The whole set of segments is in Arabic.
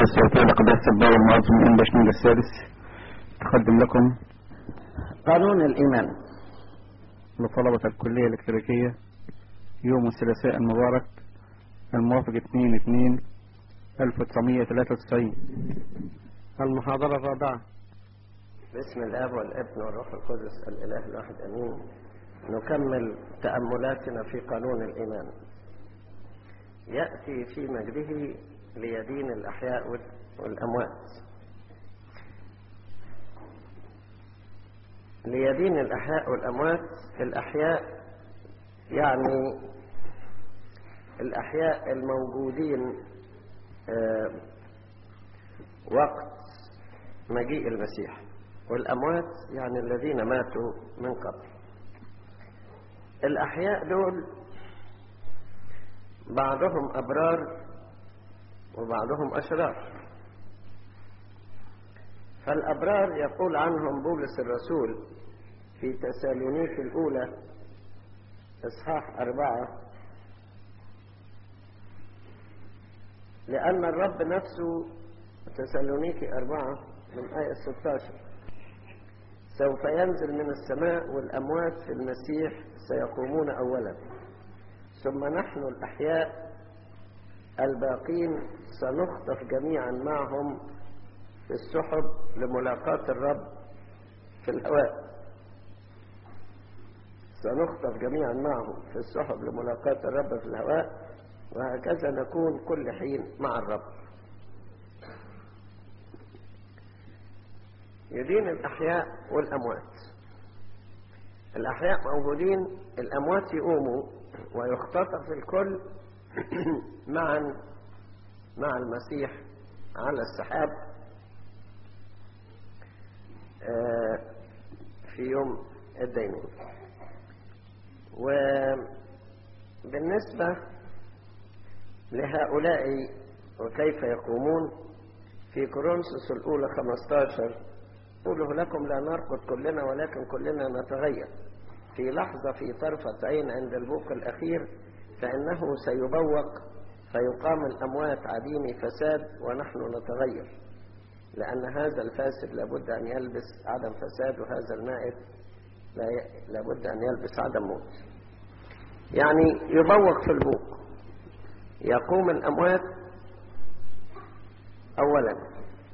الصوتية لقداسة البابا المعظم من بشنود السادس تقدم لكم قانون الإيمان لطلبة الكلية الإكتريكية يوم الثلاثاء المبارك الموافق 2/2/1993. المحاضرة الرابعة. باسم الآب والابن والروح القدس الإله الواحد أمين. نكمل تأملاتنا في قانون الإيمان. يأتي في مجده ليدين الأحياء والأموات. ليدين الأحياء والأموات. الأحياء يعني الأحياء الموجودين وقت مجيء المسيح، والأموات يعني الذين ماتوا من قبل. الأحياء دول بعضهم أبرار وبعضهم أشرار. فالأبرار يقول عنهم بولس الرسول في تسالونيك الأولى إصحاح 4: لأن الرب نفسه، تسالونيك 4 من آية 16: سوف ينزل من السماء والأموات في المسيح سيقومون أولا، ثم نحن الأحياء الباقين سنخطف جميعا معهم في السحب لملاقاة الرب في الهواء. سنخطف جميعا معهم في السحب لملاقاة الرب في الهواء، وهكذا نكون كل حين مع الرب. يدين الأحياء والأموات. الأحياء موجودين، الأموات يقوموا ويختطف الكل مع المسيح على السحاب في يوم الدينون. وبالنسبة لهؤلاء وكيف يقومون، في كورنثوس الأولى 15: أقوله لكم لا نرقد كلنا ولكن كلنا نتغير في لحظة في طرفة عين عند البوق الأخير، فإنه سيبوق فيقام الأموات عديم فساد ونحن نتغير، لأن هذا الفاسد لابد أن يلبس عدم فساد، وهذا المائت لابد أن يلبس عدم موت. يعني يبوق في البوق، يقوم الأموات أولا،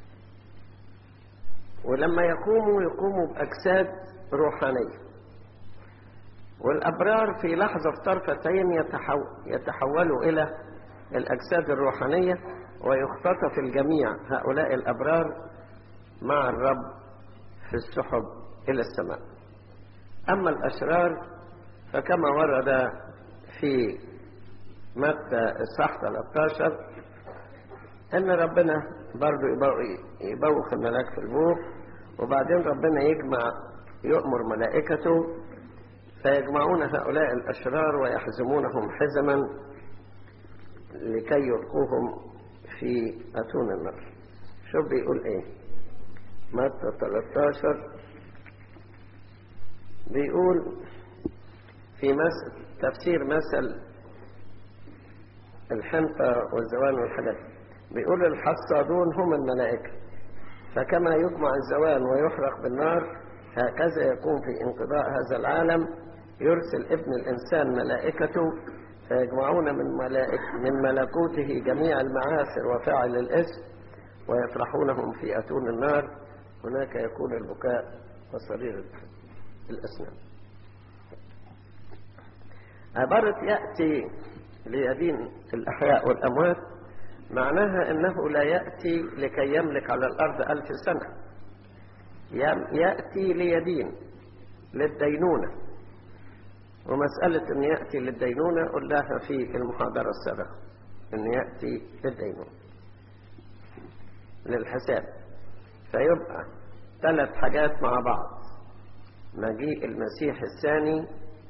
ولما يقوموا بأجساد روحانية. والأبرار في لحظة في طرفة عين يتحولوا إلى الأجساد الروحانية، ويختطف الجميع هؤلاء الأبرار مع الرب في السحب إلى السماء. أما الأشرار فكما ورد في متى إصحاح 13 أن ربنا برضو يبوخ الملاك في البوق، وبعدين ربنا يؤمر ملائكته فيجمعون هؤلاء الأشرار ويحزمونهم حزما لكي يلقوهم في أتون النار. شوف بيقول إيه متى 13، بيقول في تفسير مثل الحنطة والزوان والحاجات، بيقول الحصادون هم الملائكة، فكما يجمع الزوان ويحرق بالنار هكذا يكون في انقضاء هذا العالم. يرسل ابن الإنسان ملائكته فيجمعون من ملكوته جميع المعاثر وفاعل الإثم ويطرحونهم في أتون النار، هناك يكون البكاء وصرير الأسنان. عبارة يأتي ليدين الأحياء والأموات معناها أنه لا يأتي لكي يملك على الأرض 1000 سنة، يأتي ليدين للدينونة. ومسألة أن يأتي للدينونة قلناها في المحاضرة السابقة، أن يأتي للدينونة للحساب. فيبقى 3 حاجات مع بعض: مجيء المسيح الثاني،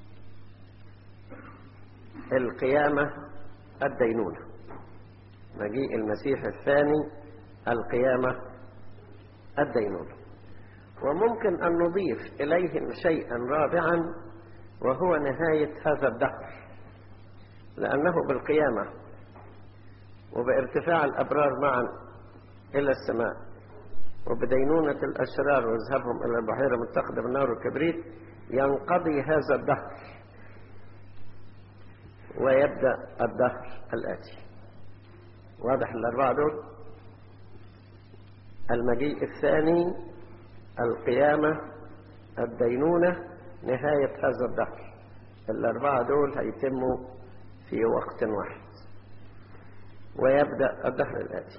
القيامة، الدينونة. مجيء المسيح الثاني، القيامة، الدينونة. وممكن أن نضيف إليهم شيئا رابعا وهو نهاية هذا الدهر، لأنه بالقيامة وبارتفاع الأبرار معا إلى السماء، وبدينونة الأشرار وذهبهم إلى البحيرة متخذة بالنار والكبريت ينقضي هذا الدهر ويبدأ الدهر الآتي. واضح الأربعة دول؟ المجيء الثاني، القيامة، الدينونة، نهاية هذا الدهر. الأربعة دول هيتموا في وقت واحد ويبدأ الدهر الآتي.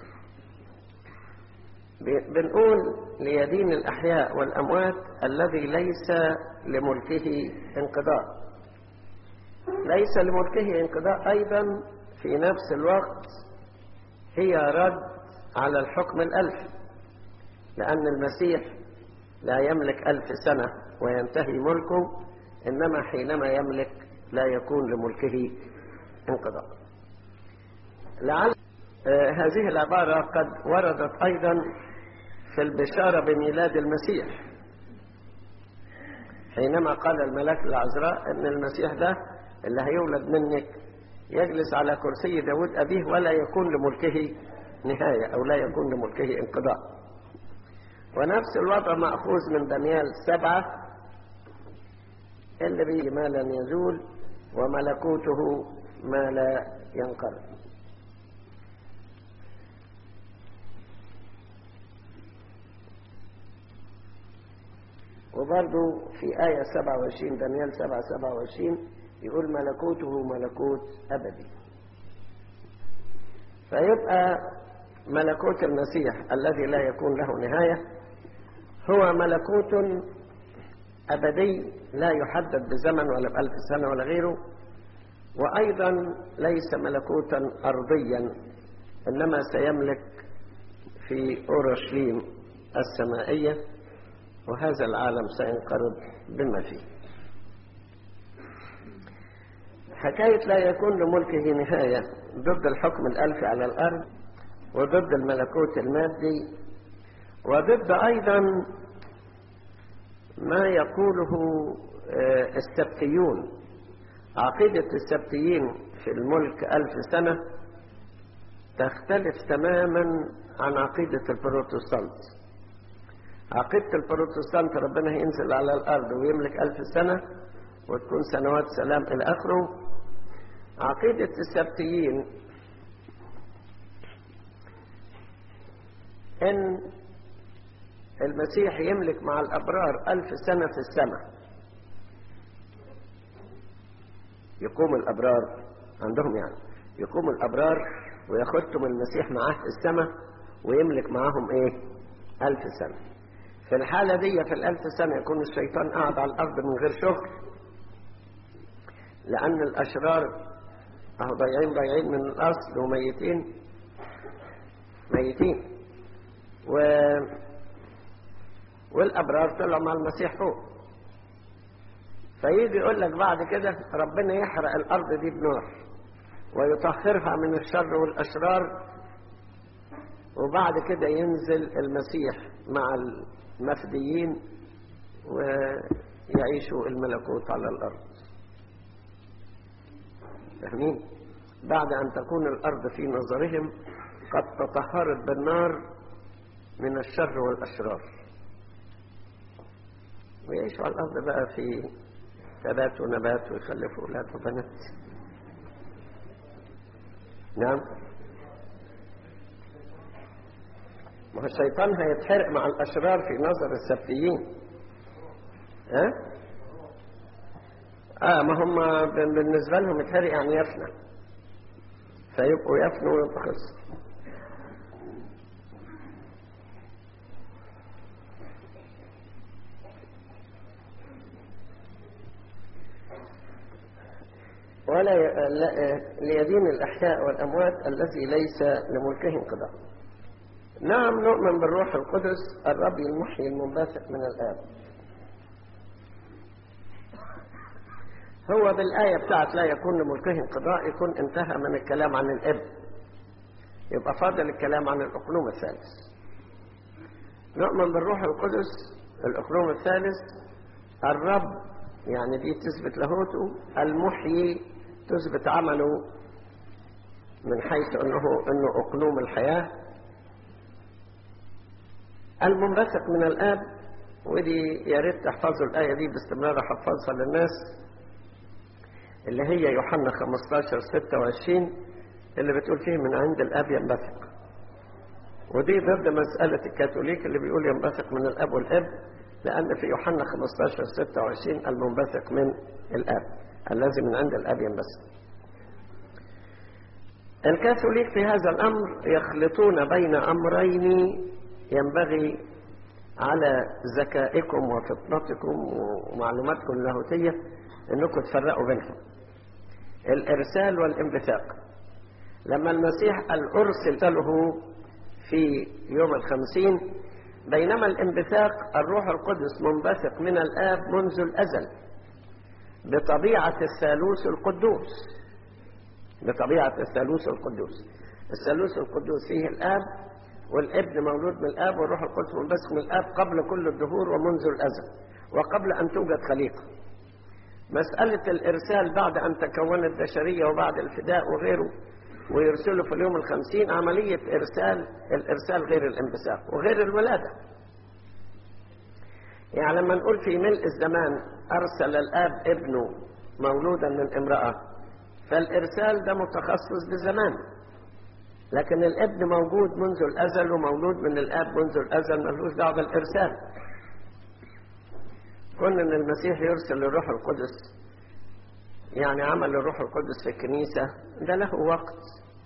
بنقول ليدين الأحياء والأموات الذي ليس لملكه انقضاء. ليس لملكه انقضاء أيضا في نفس الوقت هي رد على الحكم الألفي، لأن المسيح لا يملك 1000 سنة وينتهي ملكه، إنما حينما يملك لا يكون لملكه انقضاء. لعل هذه العبارة قد وردت أيضا في البشارة بميلاد المسيح، حينما قال الملاك العذراء أن المسيح ده اللي هيولد منك يجلس على كرسي داود أبيه ولا يكون لملكه نهاية، أو لا يكون لملكه انقضاء. ونفس الوضع مأخوذ من دانيال 7 اللي به ما لن يزول وملكوته ما لا ينقرض. وبرضو في آية 27 دانيال 7:27 يقول ملكوته ملكوت أبدي. فيبقى ملكوت المسيح الذي لا يكون له نهاية هو ملكوت أبدي لا يحدد بزمن ولا ب1000 سنة ولا غيره، وأيضا ليس ملكوتا أرضيا، إنما سيملك في أورشليم السمائية، وهذا العالم سينقرض بما فيه. حكاية لا يكون لملكه نهاية ضد الحكم الألفي على الأرض، وضد الملكوت المادي، وضد أيضا ما يقوله السبتيون. عقيدة السبتيين في الملك 1000 سنة تختلف تماما عن عقيدة البروتستانت. عقيدة البروتستانت ربنا هينزل على الأرض ويملك 1000 سنة وتكون سنوات سلام إلى آخره. عقيدة السبتيين إن المسيح يملك مع الأبرار 1000 سنة في السماء. يقوم الأبرار عندهم، يعني يقوم الأبرار وياخدهم المسيح معاه في السماء ويملك معاهم 1000 سنة. في الحالة دي في 1000 سنة يكون الشيطان قاعد على الأرض من غير شغل، لأن الأشرار ضايعين من الأصل وميتين والأبرار طلعوا مع المسيح فوق. فيجي يقول لك بعد كده ربنا يحرق الأرض دي بنار ويطهرها من الشر والأشرار، وبعد كده ينزل المسيح مع المفديين ويعيشوا الملكوت على الأرض. فاهمين؟ بعد أن تكون الأرض في نظرهم قد تطهرت بالنار من الشر والأشرار، ويعيشوا على الأرض بقى في ثبات ونبات ويخلفوا أولاد وبنات. نعم، ما هو الشيطان هيتحرق مع الأشرار في نظر السبتيين. ما هم بالنسبة لهم يتحرق يعني يفنى، فيبقوا يفنوا وينتقصوا. ولا ليدين الأحياء والأموات الذي ليس لملكه انقضاء. نعم، نؤمن بالروح القدس الرب المحيي المنبثق من الآب. هو بالآية بتاعت لا يكون لملكه انقضاء يكون انتهى من الكلام عن الابن، يبقى فاضل الكلام عن الأقنوم الثالث. نؤمن بالروح القدس الأقنوم الثالث الرب، يعني دي تثبت لاهوته، المحيي تثبت عمله من حيث انه اقنوم الحياة، المنبثق من الآب، ودي يا ريت تحفظوا الآية دي باستمرار، أحفظها للناس، اللي هي يوحنا 15:26 اللي بتقول فيه من عند الآب ينبثق. ودي ضد مسألة الكاثوليك اللي بيقول ينبثق من الآب والابن، لأن في يوحنا 15:26 المنبثق من الآب الذي من عند الآب ينبثق. الكاثوليك في هذا الأمر يخلطون بين أمرين ينبغي على ذكائكم وفطنتكم ومعلوماتكم اللاهوتية أنكم تفرقوا بينهم: الإرسال والانبثاق. لما المسيح قال أرسل له في يوم 50، بينما الانبثاق الروح القدس منبثق من الآب منذ الأزل بطبيعة الثالوث القدوس. بطبيعة الثالوث القدوس. الثالوث القدوس فيه الآب والابن مولود من الآب والروح القدس منبثق من الآب قبل كل الدهور ومنذ الأزل وقبل أن توجد خليقة. مسألة الإرسال بعد أن تكونت البشرية وبعد الفداء وغيره ويرسله في اليوم 50 عملية الإرسال غير الانبثاق وغير الولادة. يعني لما نقول في ملء الزمان أرسل الآب ابنه مولودا من امرأة، فالإرسال ده متخصص بزمان، لكن الابن موجود منذ الأزل ومولود من الآب منذ الأزل، ملوش دعوة بالإرسال. كون ان المسيح يرسل الروح القدس، يعني عمل الروح القدس في الكنيسة، ده له وقت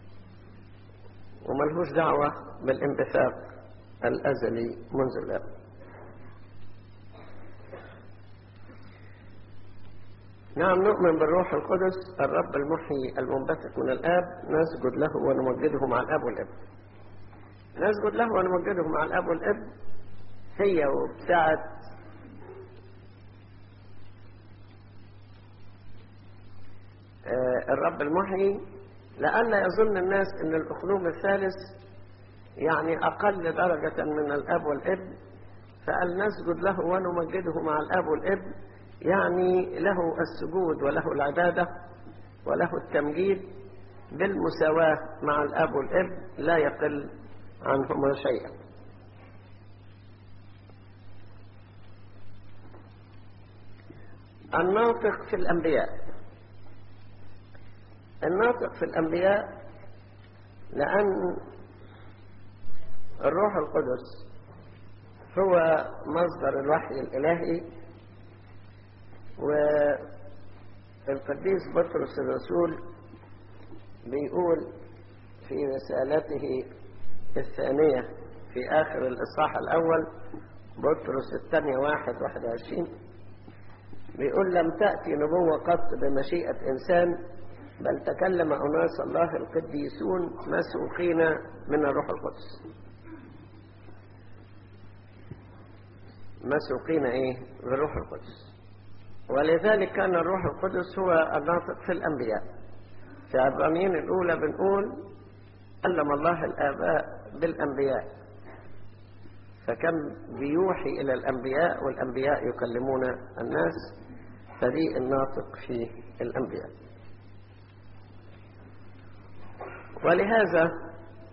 وملهوش دعوة بالانبثاق الأزلي منذ الآب. نعم، نؤمن بالروح القدس الرب المحيي المنبثق من الآب، نسجد له ونمجده مع الآب والابن. نسجد له ونمجده مع الآب والابن هي وبتاعت الرب المحيي، لأن يظن الناس أن الأقلوم الثالث يعني أقل درجة من الأب والابن، فقال نسجد له ونمجده مع الأب والابن، يعني له السجود وله العبادة وله التمجيد بالمساواة مع الأب والابن، لا يقل عنهما شيئا. الناطق في الأنبياء. الناطق في الأنبياء لأن الروح القدس هو مصدر الوحي الإلهي، والقديس بطرس الرسول بيقول في رسالته الثانية في آخر الإصحاح الأول، بطرس الثانية 1:21، بيقول لم تأتي نبوة قط بمشيئة إنسان، بل تكلم أناس الله القديسون مسوقين من الروح القدس. مسوقين إيه؟ بالروح القدس. ولذلك كان الروح القدس هو الناطق في الأنبياء. في عبرانيين الأولى بنقول علم الله الآباء بالأنبياء، فكم بيوحي إلى الأنبياء والأنبياء يكلمون الناس، فدي الناطق في الأنبياء. ولهذا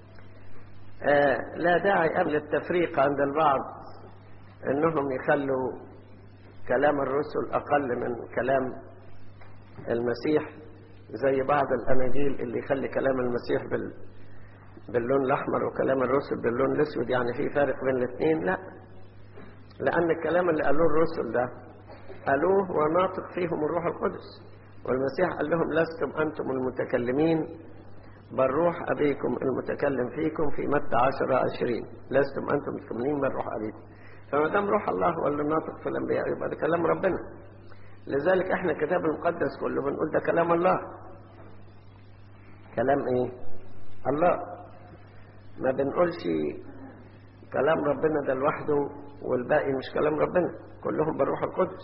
لا داعي قبل التفريق عند البعض انهم يخلوا كلام الرسل اقل من كلام المسيح، زي بعض الاناجيل اللي يخلي كلام المسيح باللون الاحمر وكلام الرسل باللون الاسود، يعني في فارق بين الاثنين. لا، لان الكلام اللي قالوه الرسل ده قالوه وناطق فيهم الروح القدس، والمسيح قال لهم لستم انتم المتكلمين بل روح أبيكم المتكلم فيكم في متى 10:20، لستم أنتم متكلمين بل روح أبيكم. فما دام روح الله هو اللي ناطق في الأنبياء يبقى ده كلام ربنا. لذلك احنا الكتاب المقدس كله بنقول ده كلام الله. كلام ايه؟ الله. ما بنقولش كلام ربنا ده لوحده والباقي مش كلام ربنا، كلهم بالروح القدس.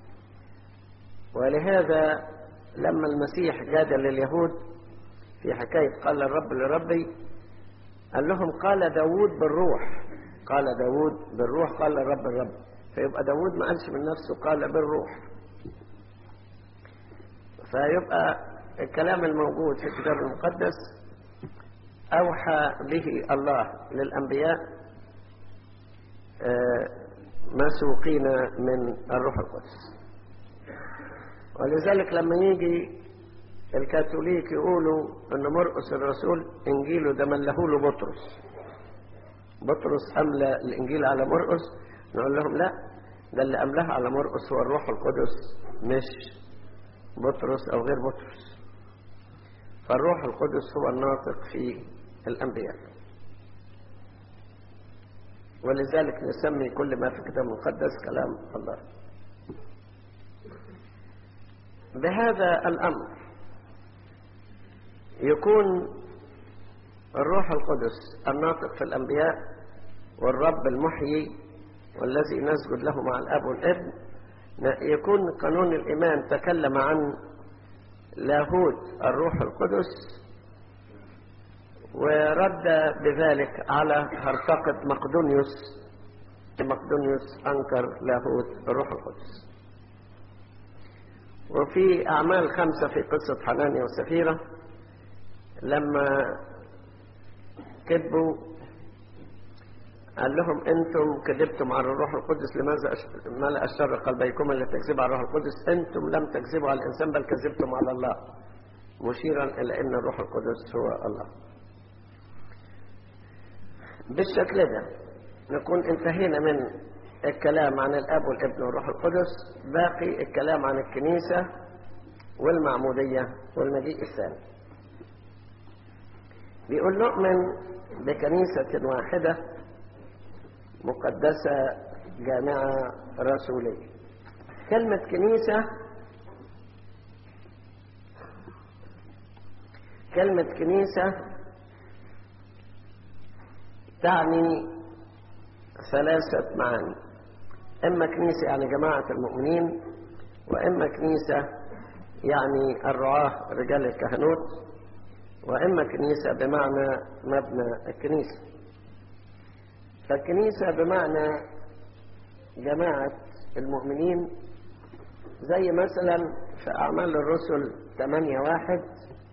ولهذا لما المسيح جادل اليهود في حكاية قال الرب لربي، قال لهم قال داود بالروح، قال داود بالروح قال الرب الرب، فيبقى داود ما قالش من نفسه قال بالروح. فيبقى الكلام الموجود في الكتاب المقدس أوحى به الله للأنبياء مسوقين من الروح القدس. ولذلك لما يجي الكاثوليك يقولوا ان مرقس الرسول انجيله ده ملهوا له بطرس املى الانجيل على مرقس، نقول لهم لا، ده اللي املاه على مرقس هو الروح القدس مش بطرس او غير بطرس. فالروح القدس هو الناطق في الانبياء، ولذلك نسمي كل ما في الكتاب المقدس كلام الله. بهذا الامر يكون الروح القدس الناطق في الأنبياء والرب المحيي والذي نسجد له مع الأب والابن. يكون قانون الإيمان تكلم عن لاهوت الروح القدس، ورد بذلك على هرطقة مقدونيوس أنكر لاهوت الروح القدس. وفي أعمال 5 في قصة حنانيا وسفيرة لما كذبوا قال لهم انتم كذبتم على الروح القدس، لماذا ملأ الشر قلبيكم اللي تكذبوا على الروح القدس؟ انتم لم تكذبوا على الانسان بل كذبتم على الله، مشيرا الى ان الروح القدس هو الله. بالشكل ده نكون انتهينا من الكلام عن الاب والابن والروح القدس. باقي الكلام عن الكنيسة والمعمودية والمجيء الثاني. بيقول نؤمن بكنيسة واحدة مقدسة جامعة رسولية. كلمة كنيسة تعني 3 معاني. إما كنيسة يعني جماعة المؤمنين، وإما كنيسة يعني الرعاة رجال الكهنوت، وإما كنيسة بمعنى مبنى الكنيسة. فالكنيسة بمعنى جماعة المؤمنين، زي مثلا في أعمال الرسل 8:1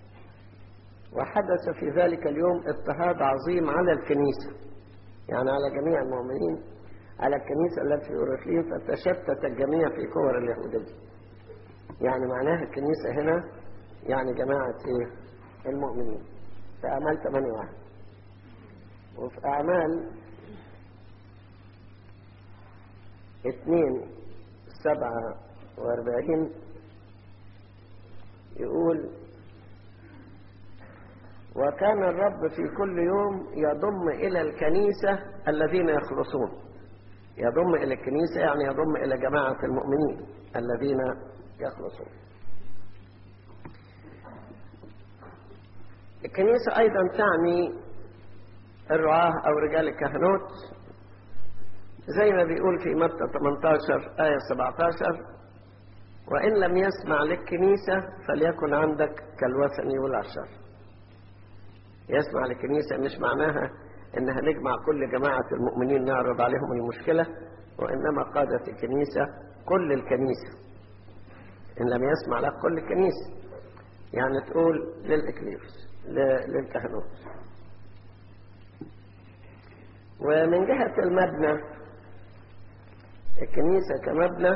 وحدث في ذلك اليوم اضطهاد عظيم على الكنيسة، يعني على جميع المؤمنين، على الكنيسة التي في أورشليم، فتشتت الجميع في كور اليهودية. يعني معناها الكنيسة هنا يعني جماعة المؤمنين في أعمال 8:1. وفي أعمال 2:47 يقول وكان الرب في كل يوم يضم إلى الكنيسة الذين يخلصون. يضم إلى الكنيسة يعني يضم إلى جماعة المؤمنين الذين يخلصون. الكنيسة أيضا تعني الرعاة أو رجال الكهنوت، زي ما بيقول في متى 18:17 وإن لم يسمع للكنيسة فليكن عندك كالوثني والعشر. يسمع للكنيسة مش معناها إنها نجمع كل جماعة المؤمنين نعرض عليهم المشكلة، وإنما قادة الكنيسة كل الكنيسة. إن لم يسمع لك كل الكنيسة يعني تقول للإكليروس للكهنوت. ومن جهة المبنى، الكنيسة كمبنى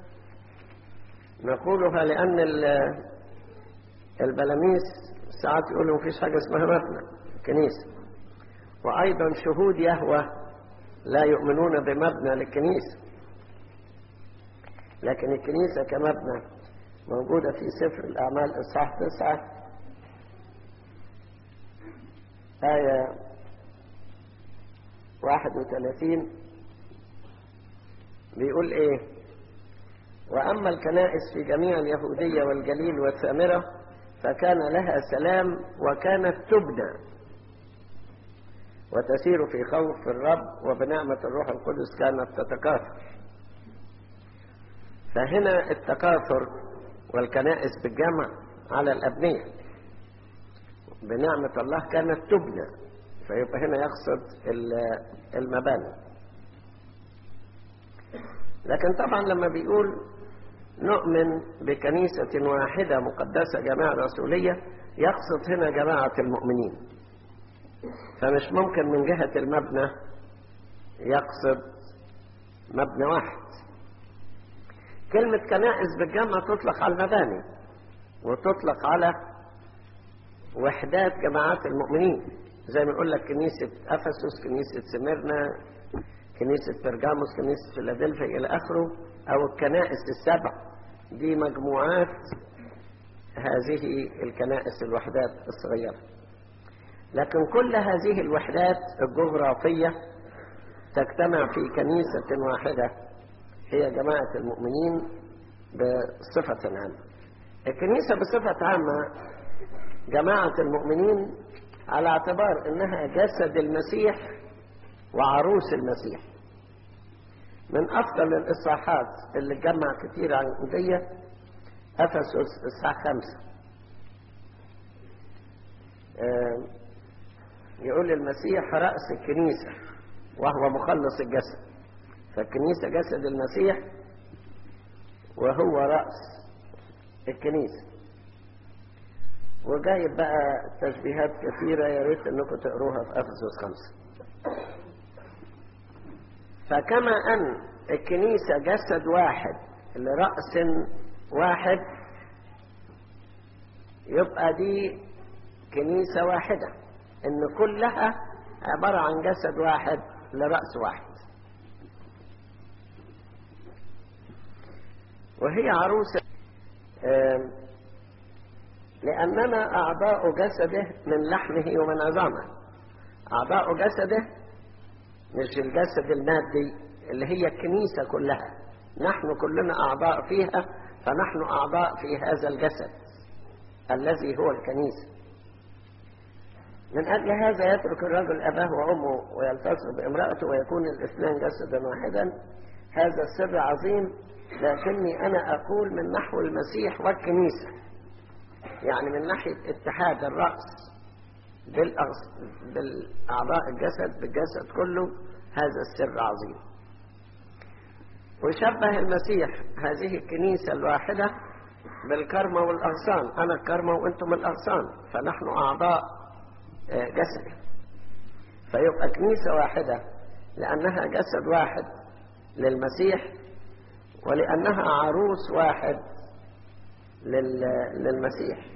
نقولها لأن البلاميس ساعات يقولوا مفيش حاجة اسمها مبنى الكنيسة، وأيضا شهود يهوه لا يؤمنون بمبنى للكنيسة. لكن الكنيسة كمبنى موجودة في سفر الأعمال إصحاح 9 آية 31 بيقول إيه؟ وأما الكنائس في جميع اليهودية والجليل والسامرة فكان لها سلام وكانت تبنى وتسير في خوف الرب وبنعمة الروح القدس كانت تتكاثر. فهنا التكاثر والكنائس بالجمع على الأبنية، بنعمة الله كانت تبنى، فيبقى هنا يقصد المباني. لكن طبعا لما بيقول نؤمن بكنيسة واحدة مقدسة جماعة رسولية يقصد هنا جماعة المؤمنين، فمش ممكن من جهة المبنى يقصد مبنى واحد. كلمة كنائس بالجمع تطلق على المباني وتطلق على وحدات جماعات المؤمنين، زي ما نقول لك كنيسة أفسس، كنيسة سميرنا، كنيسة برجاموس، كنيسة فيلادلفيا إلى آخره، أو الكنائس السبع. دي مجموعات هذه الكنائس الوحدات الصغيرة. لكن كل هذه الوحدات الجغرافية تجتمع في كنيسة واحدة هي جماعة المؤمنين بصفة عامة. الكنيسة بصفة عامة جماعة المؤمنين على اعتبار انها جسد المسيح وعروس المسيح. من افضل الاصحاحات اللي جمع كتير عن دي افسس اصحاح 5. يقول المسيح رأس الكنيسة وهو مخلص الجسد. فالكنيسة جسد المسيح وهو رأس الكنيسة. وجايب بقى تشبيهات كثيرة يا ريت انكم تقروها في افسس 5. فكما ان الكنيسة جسد واحد لرأس واحد، يبقى دي كنيسة واحدة، ان كلها عبارة عن جسد واحد لرأس واحد. وهي عروسة لأننا أعضاء جسده من لحمه ومن عظامه. أعضاء جسده مش الجسد المادي اللي هي الكنيسة كلها، نحن كلنا أعضاء فيها، فنحن أعضاء في هذا الجسد الذي هو الكنيسة. من أجل هذا يترك الرجل أباه وأمه ويلتصق بامرأته ويكون الاثنان جسدا واحدا. هذا السر عظيم، لكني أنا أقول من نحو المسيح والكنيسة، يعني من ناحية اتحاد الرأس بالأعضاء الجسد بالجسد كله. هذا السر عظيم. وشبه المسيح هذه الكنيسة الواحدة بالكرمة والأغصان. أنا الكرمة وأنتم الأغصان، فنحن أعضاء جسد. فيبقى كنيسة واحدة لأنها جسد واحد للمسيح، ولأنها عروس واحد للمسيح.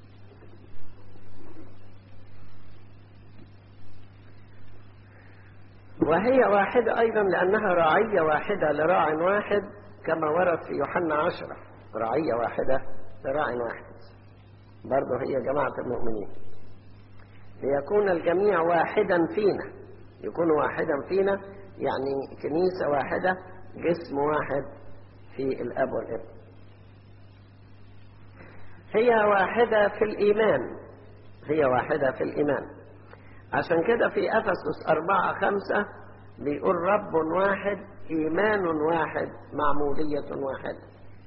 وهي واحدة أيضا لأنها راعية واحدة لراع واحد، كما ورد في يوحنا 10. راعية واحدة لراع واحد برضه هي جماعة المؤمنين. ليكون الجميع واحدا فينا. يكون واحدا فينا يعني كنيسة واحدة، جسم واحد في الأب والابن. هي واحدة في الإيمان. هي واحدة في الإيمان. عشان كده في أفسس 4:5 بيقول رب واحد، إيمان واحد، معمودية واحدة.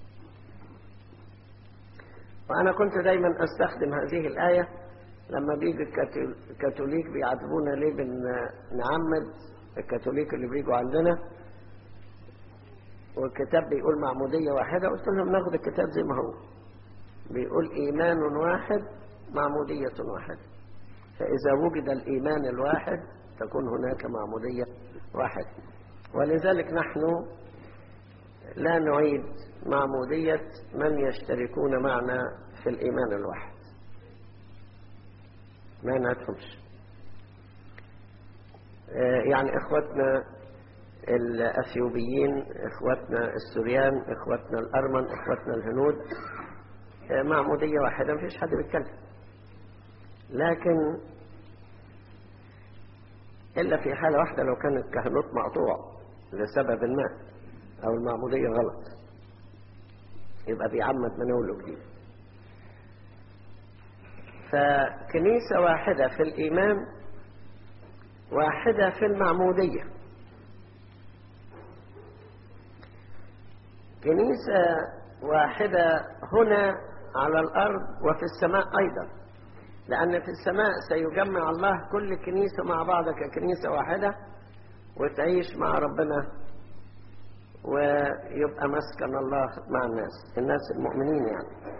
وأنا كنت دايما أستخدم هذه الآية لما بيجي الكاثوليك بيعاتبونا ليه بنعمد الكاثوليك اللي بيجوا عندنا والكتاب بيقول معمودية واحدة. قلت لهم ناخد الكتاب زي ما هو بيقول إيمان واحد، معمودية واحدة. فإذا وجد الإيمان الواحد تكون هناك معمودية واحدة. ولذلك نحن لا نعيد معمودية من يشتركون معنا في الإيمان الواحد، ما نعدهمش. يعني إخوتنا الأثيوبيين، إخوتنا السوريان، إخوتنا الأرمن، إخوتنا الهنود معمودية واحدة، مفيش حد بيتكلم. لكن إلا في حالة واحدة، لو كان الكهنوت مقطوع لسبب ما أو المعمودية غلط، يبقى بيعمد من أول وجديد. فكنيسة واحدة في الإيمان، واحدة في المعمودية. كنيسة واحدة هنا على الأرض وفي السماء أيضا، لأن في السماء سيجمع الله كل كنيسة مع بعضها ككنيسة واحدة وتعيش مع ربنا، ويبقى مسكن الله مع الناس المؤمنين. يعني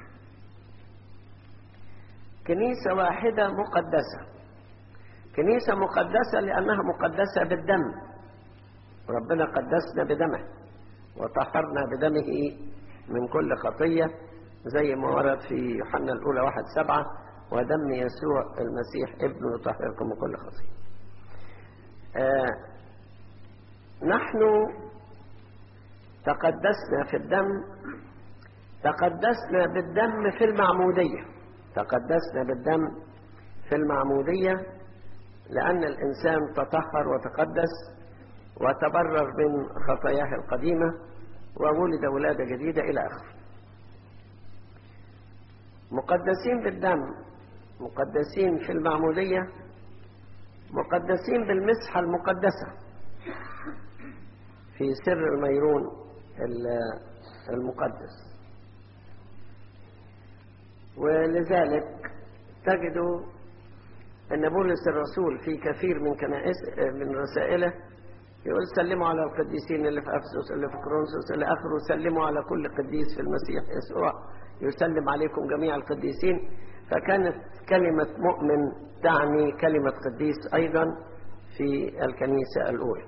كنيسة واحدة مقدسة. كنيسة مقدسة لأنها مقدسة بالدم. ربنا قدسنا بدمه وطهرنا بدمه من كل خطية، زي ما ورد في يوحنا الأولى 1:7: ودم يسوع المسيح ابنه يطهركم من كل خطية. نحن تقدسنا في الدم، تقدسنا بالدم في المعمودية، تقدسنا بالدم في المعمودية لأن الإنسان تطهر وتقدس وتبرر من خطاياه القديمة وولد ولادة جديدة إلى آخره. مقدسين بالدم، مقدسين في المعمودية، مقدسين بالمسحة المقدسة في سر الميرون المقدس. ولذلك تجدوا أن بولس الرسول في كثير من رسائله يقول سلموا على القديسين اللي في أفسس، اللي في كورنثوس، إلى آخره، سلموا على كل قديس في المسيح يسوع، يسلم عليكم جميع القديسين. فكانت كلمة مؤمن تعني كلمة قديس أيضا في الكنيسة الأولى.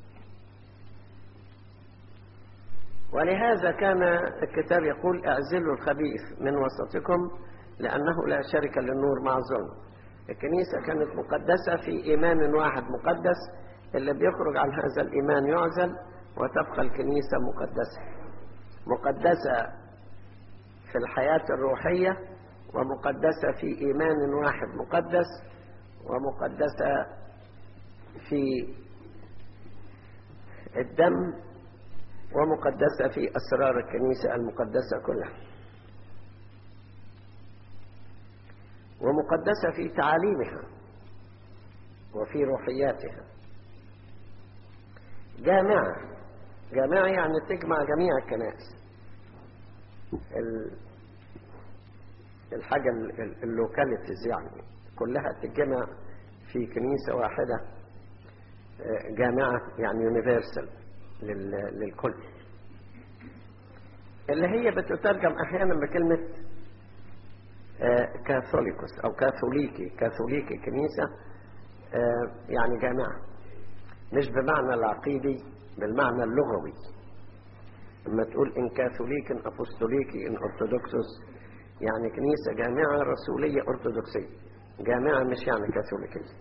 ولهذا كان الكتاب يقول اعزلوا الخبيث من وسطكم لأنه لا شرك للنور مع الظلم. الكنيسة كانت مقدسة في إيمان واحد مقدس، اللي بيخرج عن هذا الإيمان يعزل، وتبقى الكنيسة مقدسة، مقدسة في الحياة الروحية، ومقدسة في إيمان واحد مقدس، ومقدسة في الدم، ومقدسة في أسرار الكنيسة المقدسة كلها، ومقدسة في تعاليمها وفي روحياتها. جامعة يعني تجمع جميع الكنائس، الحاجة اللوكاليتيز يعني كلها تجمع في كنيسة واحدة. جامعة يعني يونيفرسال للكل، اللي هي بتترجم أحيانا بكلمة كاثوليكوس أو كاثوليكي كنيسة، يعني جامعة، مش بمعنى العقيدي، بالمعنى اللغوي. لما تقول إن كاثوليك إن أبوستوليكي إن أرثوذكسوس، يعني كنيسة جامعة رسولية أرثوذكسية، جامعة مش يعني كاثوليكية.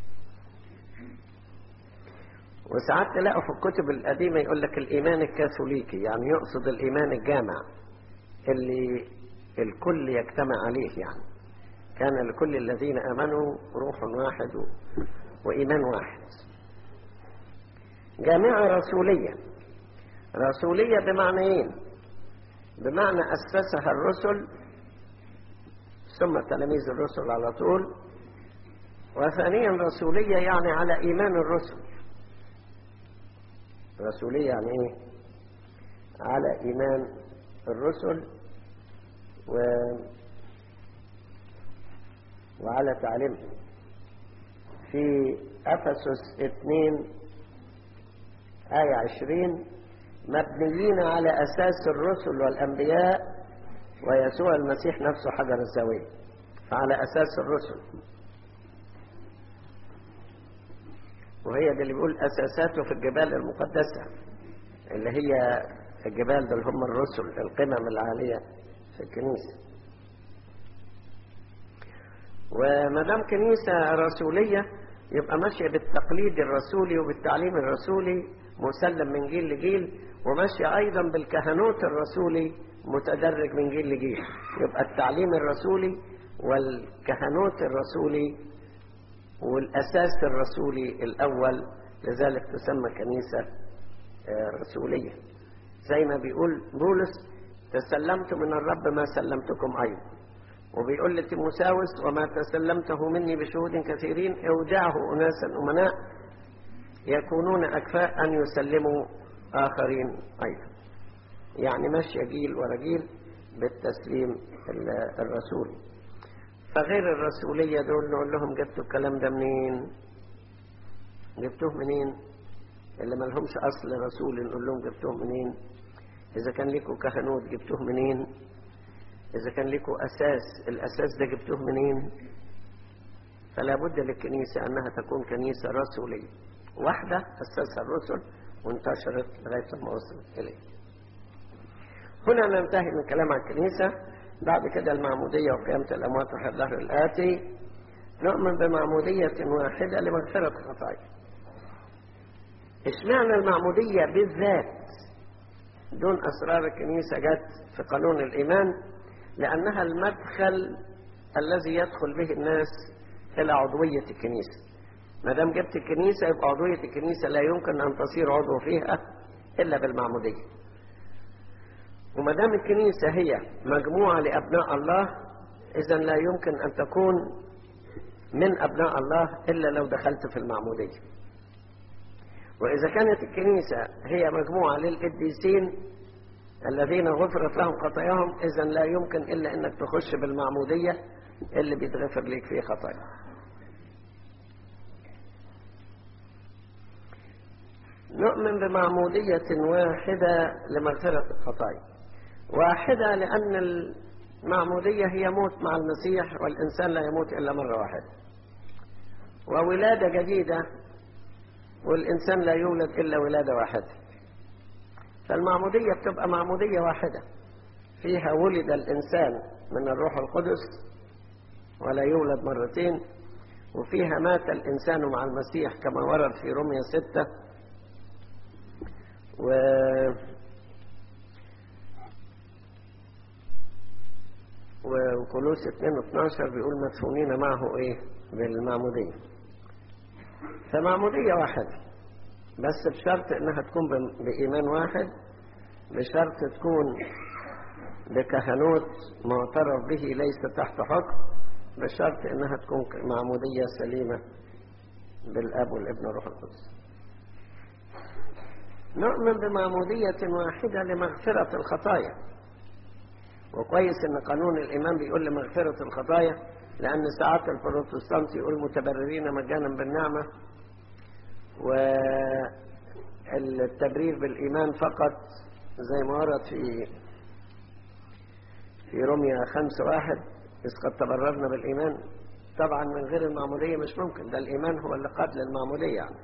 وساعات تلاقوا في الكتب القديمة يقول لك الإيمان الكاثوليكي، يعني يقصد الإيمان الجامع اللي الكل يجتمع عليه، يعني كان لكل الذين آمنوا روح واحد وإيمان واحد. جامعة رسولية بمعنيين: بمعنى أسسها الرسل ثم تلاميذ الرسل على طول، وثانيا رسولية يعني على إيمان الرسل. رسولية يعني إيه؟ على إيمان الرسل وعلى تعليمهم. في أفسس 2:20 مبنيين على أساس الرسل والأنبياء ويسوع المسيح نفسه حجر الزاوية، فعلى أساس الرسل. وهي دي اللي بيقول أساساته في الجبال المقدسة، اللي هي الجبال دول هم الرسل، القمم العالية في الكنيسة. ومدام كنيسة رسولية يبقى ماشية بالتقليد الرسولي وبالتعليم الرسولي مسلم من جيل لجيل، وماشية أيضا بالكهنوت الرسولي متدرج من جيل لجيل. يبقى التعليم الرسولي والكهنوت الرسولي والأساس الرسولي الأول، لذلك تسمى كنيسة رسولية. زي ما بيقول بولس: تسلمت من الرب ما سلمتكم أيضا. وبيقول لتيموثاوس: وما تسلمته مني بشهود كثيرين اودعه أناسا أمناء يكونون أكفاء أن يسلموا آخرين أيضا. يعني ماشية جيل ورا جيل بالتسليم الرسولي. فغير الرسولية دول نقول لهم: جبتوا الكلام ده منين؟ جبتوه منين؟ اللي ما لهمش أصل رسولي نقول لهم: جبتوه منين؟ إذا كان لكم كهنوت جبتوه منين؟ إذا كان لكم أساس، الأساس ده جبتوه منين؟ فلا بد للكنيسة أنها تكون كنيسة رسولية واحدة أساسها الرسل، وانتشرت لغاية ما وصلت إليه. هنا ننتهي من كلام عن الكنيسة. بعد كده المعمودية وقيامة الأموات وحياة الدهر الآتي. نؤمن بمعمودية واحدة لمغفرة الخطايا. اشمعنى المعمودية بالذات دون أسرار الكنيسة جت في قانون الإيمان؟ لأنها المدخل الذي يدخل به الناس إلى عضوية الكنيسة. ما دام جبت الكنيسة يبقى عضوية الكنيسة لا يمكن أن تصير عضو فيها إلا بالمعمودية. وما دام الكنيسة هي مجموعة لأبناء الله، إذن لا يمكن أن تكون من أبناء الله إلا لو دخلت في المعمودية. وإذا كانت الكنيسة هي مجموعة للقديسين الذين غفرت لهم خطاياهم، إذن لا يمكن إلا أنك تخش بالمعمودية اللي بيتغفر لك فيه خطايا. نؤمن بمعمودية واحدة لمغفرة الخطايا. واحدة لأن المعمودية هي موت مع المسيح، والإنسان لا يموت إلا مرة واحدة، وولادة جديدة، والإنسان لا يولد إلا ولادة واحدة. فالمعمودية بتبقى معمودية واحدة فيها ولد الإنسان من الروح القدس ولا يولد مرتين، وفيها مات الإنسان مع المسيح كما ورد في رومية 6 وكولوس 2:12 بيقول مدفونين معه ايه بالمعمودية. فمعمودية واحدة بس بشرط انها تكون بإيمان واحد، بشرط تكون بكهنوت معترف به ليس تحت حكم، بشرط انها تكون معمودية سليمة بالاب والابن والروح القدس. نؤمن بمعمودية واحدة لمغفرة الخطايا. وكويس ان قانون الايمان بيقول لمغفرة الخطايا، لان ساعات البروتستانت يقول متبررين مجانا بالنعمة، والتبرير بالايمان فقط زي ما ورد في رومية 5:1 إذ قد تبررنا بالايمان. طبعا من غير المعمودية مش ممكن، ده الايمان هو اللي قبل المعمودية يعني.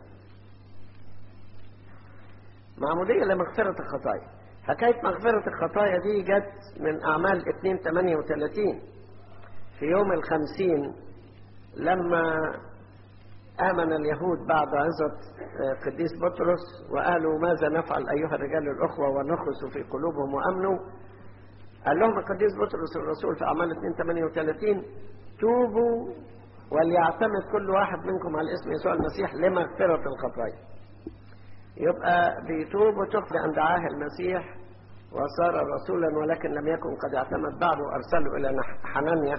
معمودية لمغفرة الخطايا. حكاية مغفرة الخطايا دي جت من أعمال 2:38 في يوم 50 لما آمن اليهود بعد عظة قديس بطرس وقالوا ماذا نفعل أيها الرجال الأخوة ونخرسوا في قلوبهم وأمنوا. قال لهم القديس بطرس الرسول في أعمال 2:38 توبوا وليعتمد كل واحد منكم على اسم يسوع المسيح لمغفرة الخطايا. يبقى بيتوب وتخفى أن دعاه المسيح وصار رسولا، ولكن لم يكن قد اعتمد بعد، وأرسله إلى حنانيا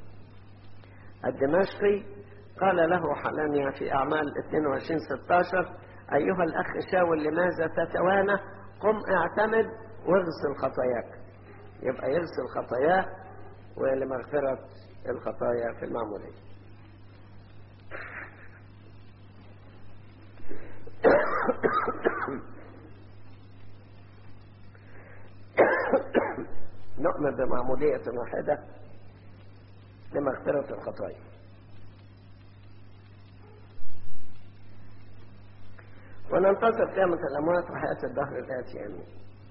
الدمشقي. قال له حنانيا في أعمال 22:16 أيها الأخ شاول لماذا تتوانى؟ قم اعتمد واغسل خطاياك. يبقى يغسل خطاياه ولمغفرة الخطايا في المعمودية. نؤمن بمعمودية واحدة لمغفرة الخطايا. وننتظر قيامة الأموات وحياة الدهر الآتي. آمين.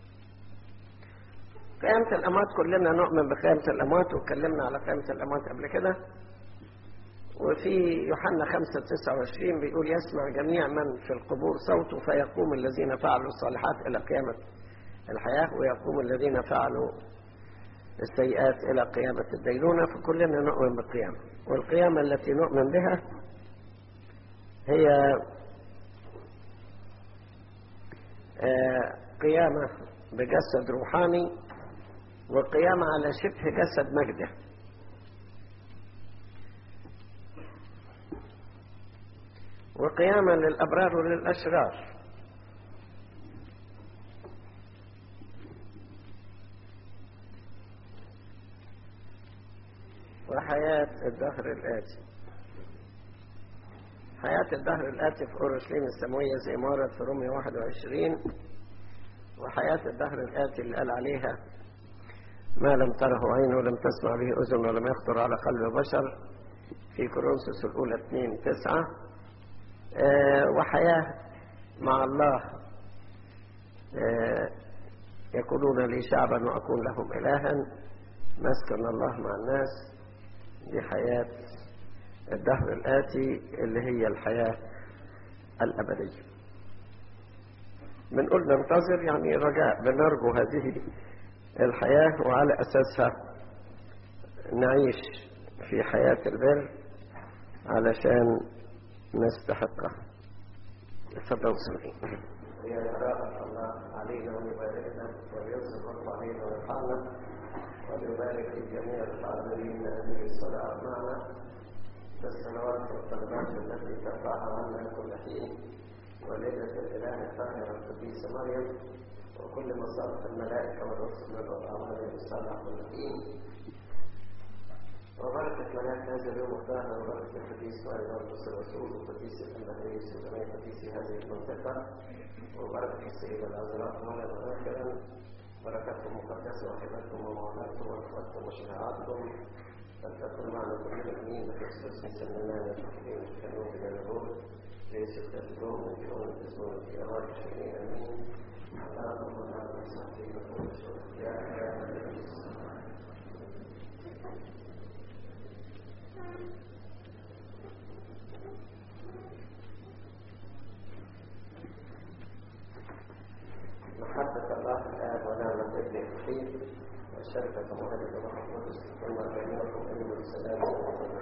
قيامة الأموات كلنا نؤمن بقيامة الأموات، واتكلمنا على قيامة الأموات قبل كده. وفي يوحنا 5:29 بيقول يسمع جميع من في القبور صوته فيقوم الذين فعلوا الصالحات إلى قيامة الحياة، ويقوم الذين فعلوا السيئات إلى قيامة الدينونة. فكلنا نؤمن بالقيامة، والقيامة التي نؤمن بها هي قيامة بجسد روحاني، وقيامة على شبه جسد مجده. وقيامة للأبرار وللأشرار. وحياة الدهر الآتي. حياة الدهر الآتي في أورشليم السماوية زي ما ورد في رومية 21. وحياة الدهر الآتي اللي قال عليها ما لم تره عين ولم تسمع به أذن ولم يخطر على قلب بشر في كورنثوس الأولى 2:9. وحياة مع الله يكونون لي شعبا وأكون لهم إلها، مسكن الله مع الناس، دي حياة الدهر الآتي اللي هي الحياة الأبدية. بنقول ننتظر يعني رجاء، بنرجو هذه الحياة وعلى أساسها نعيش في حياة البر علشان نستحقها. تفضل سمعين. يا رب الله علينا ويباركنا ويرزق الله علينا ويرحمنا ويبارك في جميع الحاضرين هذه الصلاة معنا بالصلوات والطلبات التي ترفعها عنا كل حين، والدة الإله الطاهرة القديسة مريم، وكل مصالح الملائكة والرسل والأعمال الصالحة كل حين، وبركة ملاك هذا اليوم الطاهر، وبركة القديس وأيضا الرسول وقديس الأنبياء وجميع قديس هذه المنطقة، وبركة السيدة العذراء مولانا آخرا، بركتهم مقدسة وحبتهم ومعوناتهم ورحمتهم وشفاعاتهم، فلتكن معنا كل امين بكريستوس سننا نتحدين الكنوب الى النبوة ليس تتلوم ويكون الاسمون في امار الشيء امين. اللهم لا نستطيع كل شيء يا محبة الله الآب ونعمة ابن الوحيد وشركة مهدد الروح القدس ثم بينكم أيها السلام.